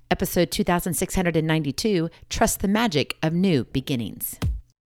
Episode 2692, Trust the Magic of New Beginnings.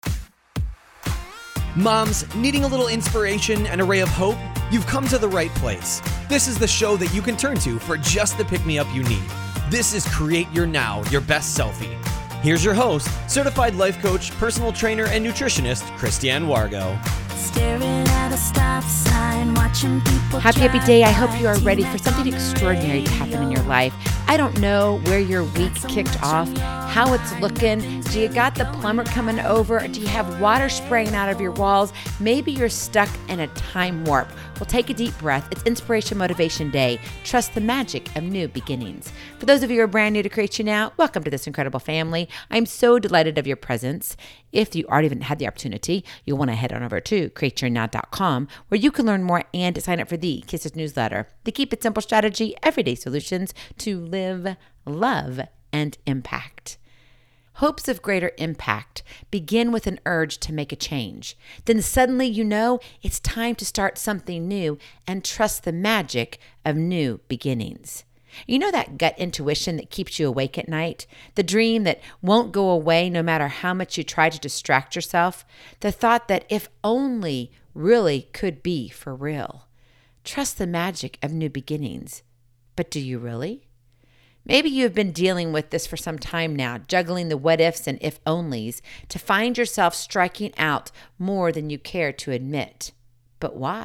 Moms, needing a little inspiration and a ray of hope? You've come to the right place. This is the show that you can turn to for just the pick-me-up you need. This is Create Your Now, Your Best Selfie. Here's your host, certified life coach, personal trainer, and nutritionist, Christiane Wargo. Staring at a stop sign, watching people Happy day. I hope you are ready for something extraordinary to happen in your life. I don't know where your week kicked off, how it's looking. Do you got the plumber coming over? Do you have water spraying out of your walls? Maybe you're stuck in a time warp. Well, take a deep breath. It's Inspiration Motivation Day. Trust the magic of new beginnings. For those of you who are brand new to Create Your Now, welcome to this incredible family. I'm so delighted of your presence. If you already haven't had the opportunity, you'll want to head on over to createyournow.com, where you can learn more and sign up for the Kisses newsletter. The Keep It Simple strategy, everyday solutions to live, love, and impact. Hopes of greater impact begin with an urge to make a change. Then suddenly you know it's time to start something new and trust the magic of new beginnings. You know that gut intuition that keeps you awake at night? The dream that won't go away no matter how much you try to distract yourself? The thought that if only really could be for real? Trust the magic of new beginnings. But do you really? Maybe you have been dealing with this for some time now, juggling the what ifs and if onlys to find yourself striking out more than you care to admit. But why?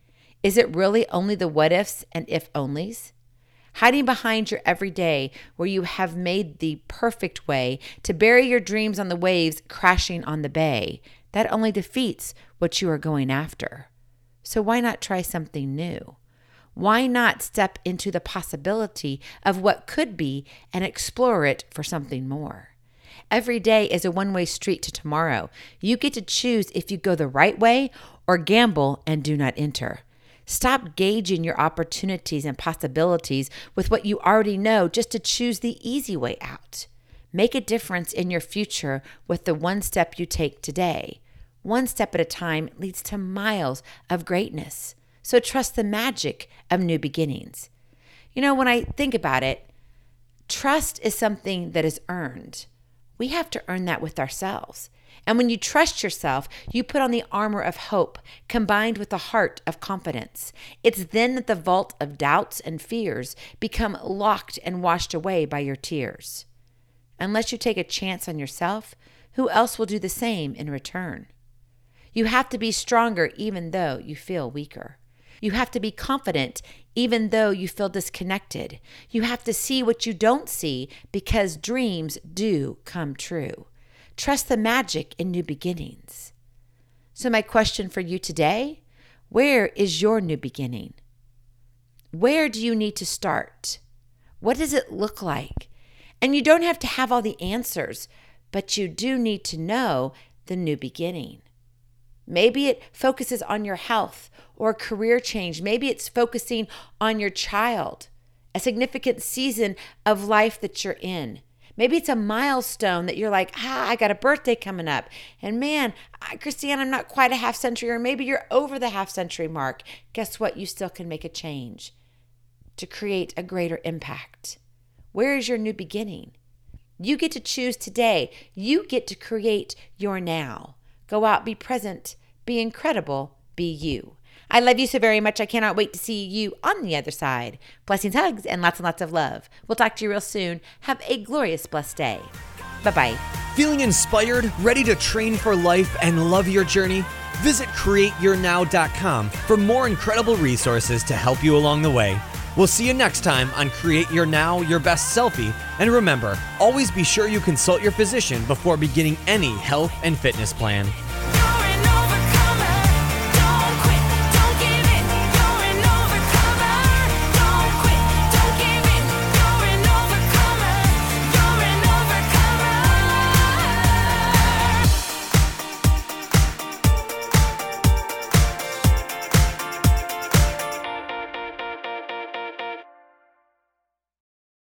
Is it really only the what ifs and if onlys? Hiding behind your everyday where you have made the perfect way to bury your dreams on the waves crashing on the bay, that only defeats what you are going after. So why not try something new? Why not step into the possibility of what could be and explore it for something more? Every day is a one-way street to tomorrow. You get to choose if you go the right way or gamble and do not enter. Stop gauging your opportunities and possibilities with what you already know just to choose the easy way out. Make a difference in your future with the one step you take today. One step at a time leads to miles of greatness. So trust the magic of new beginnings. You know, when I think about it, trust is something that is earned. We have to earn that with ourselves. And when you trust yourself, you put on the armor of hope combined with the heart of confidence. It's then that the vault of doubts and fears become locked and washed away by your tears. Unless you take a chance on yourself, who else will do the same in return? You have to be stronger even though you feel weaker. You have to be confident even though you feel disconnected. You have to see what you don't see because dreams do come true. Trust the magic in new beginnings. So my question for you today, where is your new beginning? Where do you need to start? What does it look like? And you don't have to have all the answers, but you do need to know the new beginning. Maybe it focuses on your health or a career change. Maybe it's focusing on your child, a significant season of life that you're in. Maybe it's a milestone that you're like, I got a birthday coming up. And man, Christiane, I'm not quite a half century, or maybe you're over the half century mark. Guess what? You still can make a change to create a greater impact. Where is your new beginning? You get to choose today. You get to create your now. Go out, be present, be incredible, be you. I love you so very much. I cannot wait to see you on the other side. Blessings, hugs, and lots of love. We'll talk to you real soon. Have a glorious, blessed day. Bye-bye. Feeling inspired, ready to train for life and love your journey? Visit createyournow.com for more incredible resources to help you along the way. We'll see you next time on Create Your Now, Your Best Selfie. And remember, always be sure you consult your physician before beginning any health and fitness plan.